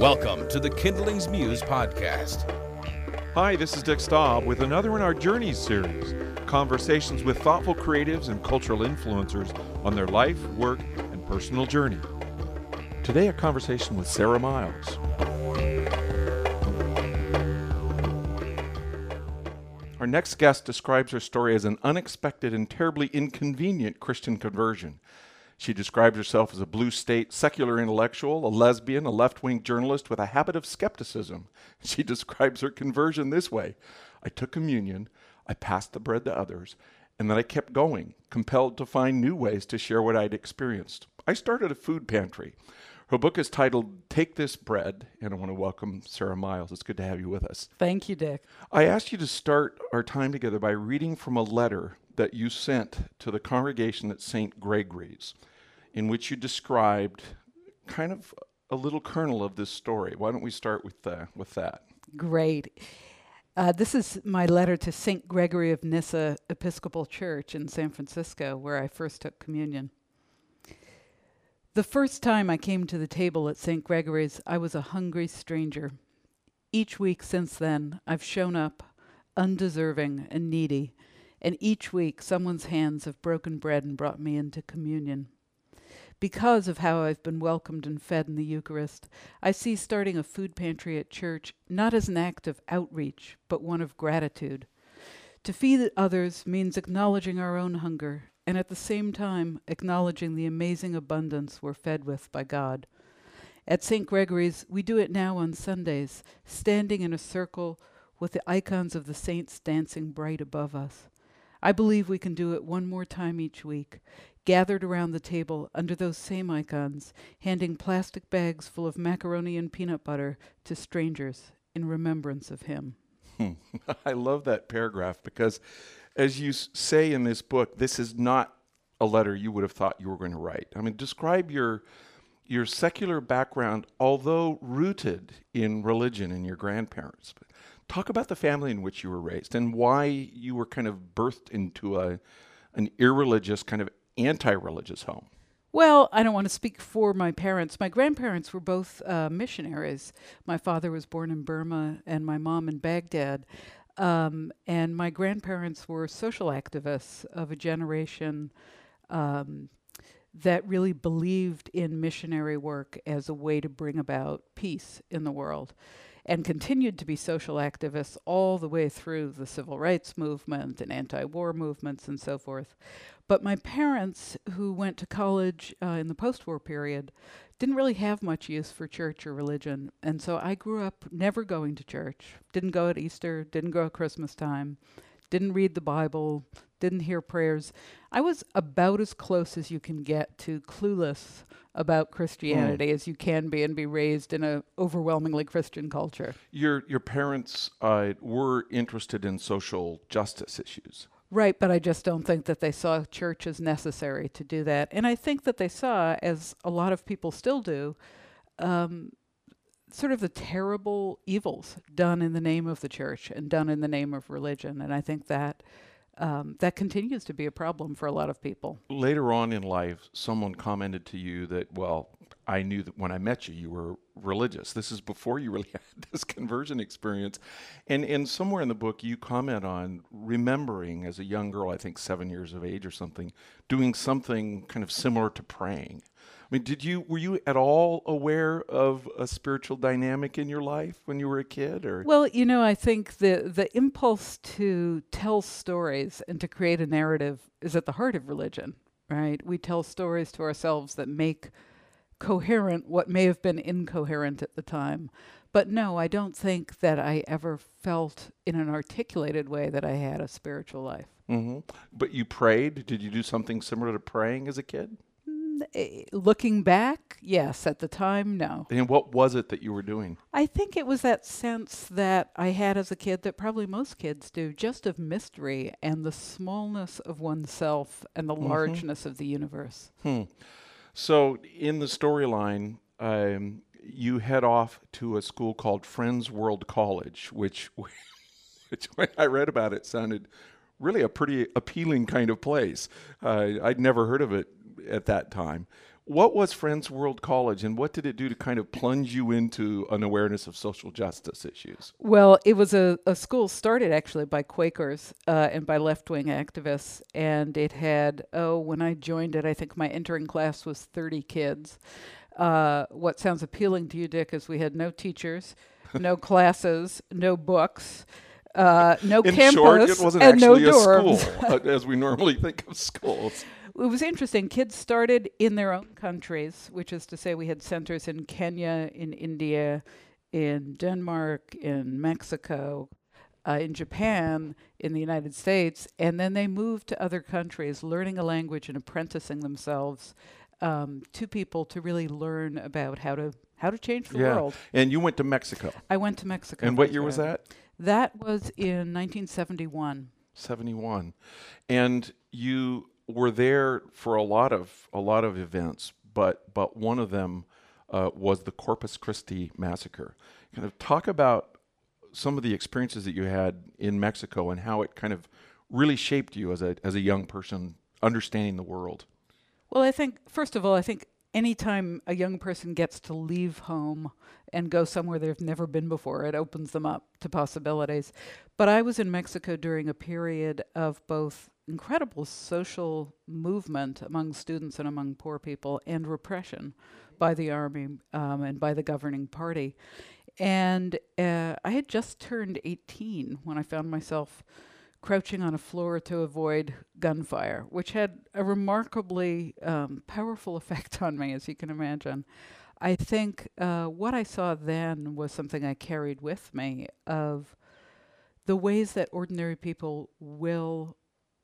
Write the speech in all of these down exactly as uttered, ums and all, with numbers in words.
Welcome to the Kindlings Muse podcast. Hi, this is Dick Staub with another in our Journeys series, conversations with thoughtful creatives and cultural influencers on their life, work, and personal journey. Today, a conversation with Sarah Miles. Our next guest describes her story as an unexpected and terribly inconvenient Christian conversion. She describes herself as a blue state secular intellectual, a lesbian, a left-wing journalist with a habit of skepticism. She describes her conversion this way: I took communion, I passed the bread to others, and then I kept going, compelled to find new ways to share what I'd experienced. I started a food pantry. Her book is titled Take This Bread, and I want to welcome Sarah Miles. It's good to have you with us. Thank you, Dick. I asked you to start our time together by reading from a letter that you sent to the congregation at Saint Gregory's, in which you described kind of a little kernel of this story. Why don't we start with uh, with that? Great. Uh, this is my letter to Saint Gregory of Nyssa Episcopal Church in San Francisco, where I first took communion. The first time I came to the table at Saint Gregory's, I was a hungry stranger. Each week since then, I've shown up, undeserving and needy, and each week someone's hands have broken bread and brought me into communion. Because of how I've been welcomed and fed in the Eucharist, I see starting a food pantry at church not as an act of outreach, but one of gratitude. To feed others means acknowledging our own hunger, and at the same time acknowledging the amazing abundance we're fed with by God. At Saint Gregory's, we do it now on Sundays, standing in a circle with the icons of the saints dancing bright above us. I believe we can do it one more time each week, gathered around the table under those same icons, handing plastic bags full of macaroni and peanut butter to strangers in remembrance of him. I love that paragraph because, as you s- say in this book, this is not a letter you would have thought you were going to write. I mean, describe your your secular background, although rooted in religion and your grandparents. But talk about the family in which you were raised and why you were kind of birthed into a an irreligious, kind of anti-religious home. Well, I don't want to speak for my parents. My grandparents were both uh, missionaries. My father was born in Burma and my mom in Baghdad. Um, and my grandparents were social activists of a generation um, that really believed in missionary work as a way to bring about peace in the world, and continued to be social activists all the way through the civil rights movement and anti-war movements and so forth. But my parents, who went to college uh, in the post-war period, didn't really have much use for church or religion. And so I grew up never going to church, didn't go at Easter, didn't go at Christmas time, didn't read the Bible, didn't hear prayers. I was about as close as you can get to clueless about Christianity mm. as you can be and be raised in an overwhelmingly Christian culture. Your your parents uh, were interested in social justice issues. Right, but I just don't think that they saw church as necessary to do that. And I think that they saw, as a lot of people still do, um, sort of the terrible evils done in the name of the church and done in the name of religion. And I think that um, that continues to be a problem for a lot of people. Later on in life, someone commented to you that, well, I knew that when I met you, you were religious. This is before you really had this conversion experience. And, and somewhere in the book, you comment on remembering as a young girl, I think seven years of age or something, doing something kind of similar to praying. I mean, did you were you at all aware of a spiritual dynamic in your life when you were a kid? Or Well, you know, I think the, the impulse to tell stories and to create a narrative is at the heart of religion, right? We tell stories to ourselves that make coherent what may have been incoherent at the time. But no, I don't think that I ever felt in an articulated way that I had a spiritual life. Mm-hmm. But you prayed? Did you do something similar to praying as a kid? Mm, eh, Looking back, yes. At the time, no. And what was it that you were doing? I think it was that sense that I had as a kid that probably most kids do, just of mystery and the smallness of oneself and the mm-hmm. largeness of the universe. Hmm. So in the storyline, um, you head off to a school called Friends World College, which, which when I read about it, sounded really a pretty appealing kind of place. Uh, I'd never heard of it at that time. what was Friends World College, and what did it do to kind of plunge you into an awareness of social justice issues? Well, it was a, a school started actually by Quakers uh, and by left-wing activists, and it had, oh, when I joined it, I think my entering class was thirty kids. Uh, what sounds appealing to you, Dick, is we had no teachers, no classes, no books, uh, no In campus, short, it wasn't and no actually a dorms. school, uh, as we normally think of schools. It was interesting. Kids started in their own countries, which is to say we had centers in Kenya, in India, in Denmark, in Mexico, uh, in Japan, in the United States, and then they moved to other countries, learning a language and apprenticing themselves um, to people to really learn about how to how to change the Yeah. world. And you went to Mexico. I went to Mexico. And what for year was that. that? That was in nineteen seventy-one. seventy-one. And you were there for a lot of a lot of events, but but one of them uh, was the Corpus Christi massacre. Kind of talk about some of the experiences that you had in Mexico and how it kind of really shaped you as a as a young person understanding the world. Well, I think, first of all, I think anytime a young person gets to leave home and go somewhere they've never been before, it opens them up to possibilities. But I was in Mexico during a period of both incredible social movement among students and among poor people and repression by the army um, and by the governing party. And uh, I had just turned eighteen when I found myself crouching on a floor to avoid gunfire, which had a remarkably um, powerful effect on me, as you can imagine. I think uh, what I saw then was something I carried with me of the ways that ordinary people will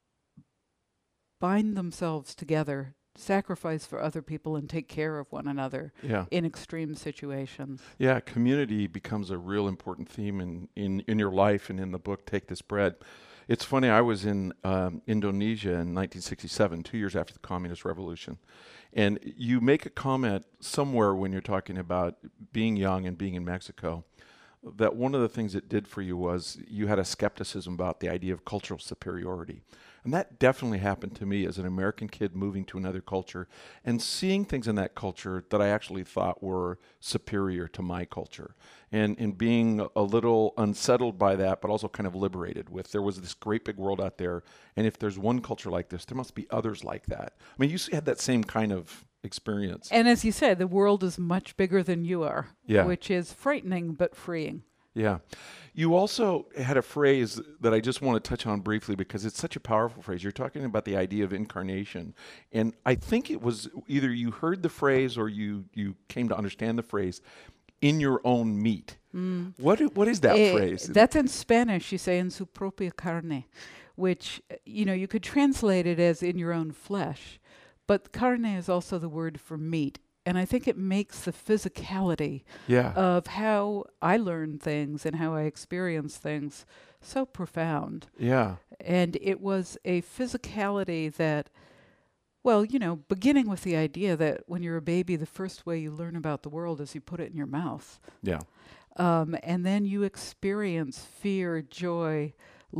bind themselves together, sacrifice for other people, and take care of one another Yeah. in extreme situations. Yeah, community becomes a real important theme in, in, in your life and in the book, Take This Bread. It's funny, I was in um, Indonesia in nineteen sixty-seven, two years after the Communist Revolution. And you make a comment somewhere when you're talking about being young and being in Mexico, that one of the things it did for you was you had a skepticism about the idea of cultural superiority. And that definitely happened to me as an American kid moving to another culture and seeing things in that culture that I actually thought were superior to my culture. And, and being a little unsettled by that, but also kind of liberated with there was this great big world out there. And if there's one culture like this, there must be others like that. I mean, you s- had that same kind of experience. And as you said, the world is much bigger than you are, Yeah. which is frightening but freeing. Yeah. You also had a phrase that I just want to touch on briefly because it's such a powerful phrase. You're talking about the idea of incarnation. And I think it was either you heard the phrase or you, you came to understand the phrase, in your own meat. Mm. What i- What is that Eh, phrase? That's in Spanish, you say, en su propia carne, which, uh, you know, you could translate it as in your own flesh. But carne is also the word for meat. And I think it makes the physicality yeah. of how I learn things and how I experience things so profound. yeah. And it was a physicality that, well, you know, beginning with the idea that when you're a baby, the first way you learn about the world is you put it in your mouth. Yeah. Um, and then you experience fear, joy,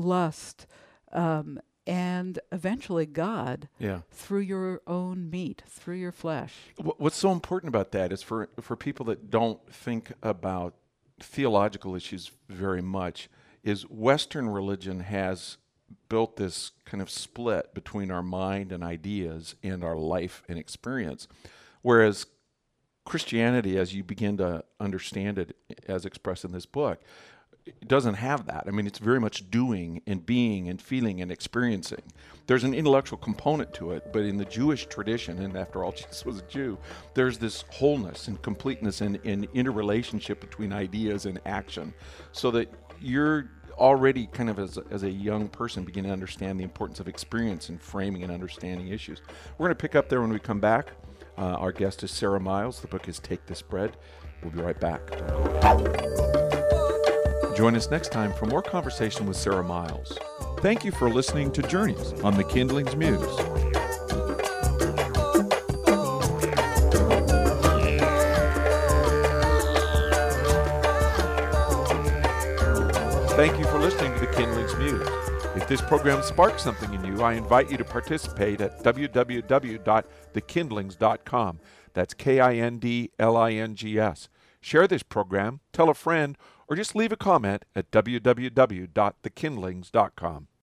lust, um, and eventually God Yeah. through your own meat, through your flesh. Wh- What's so important about that is for, for people that don't think about theological issues very much, is Western religion has built this kind of split between our mind and ideas and our life and experience. Whereas Christianity, as you begin to understand it as expressed in this book, it doesn't have that. I mean, it's very much doing and being and feeling and experiencing. There's an intellectual component to it, but in the Jewish tradition, and after all, Jesus was a Jew, there's this wholeness and completeness and, and interrelationship between ideas and action, so that you're already kind of as a, as a young person beginning to understand the importance of experience and framing and understanding issues. We're going to pick up there when we come back. Uh, our guest is Sarah Miles. The book is Take This Bread. We'll be right back. Join us next time for more conversation with Sarah Miles. Thank you for listening to Journeys on the Kindling's Muse. Thank you for listening to the Kindling's Muse. If this program sparks something in you, I invite you to participate at w w w dot the kindlings dot com. That's K I N D L I N G S. Share this program, tell a friend, or just leave a comment at w w w dot the kindlings dot com.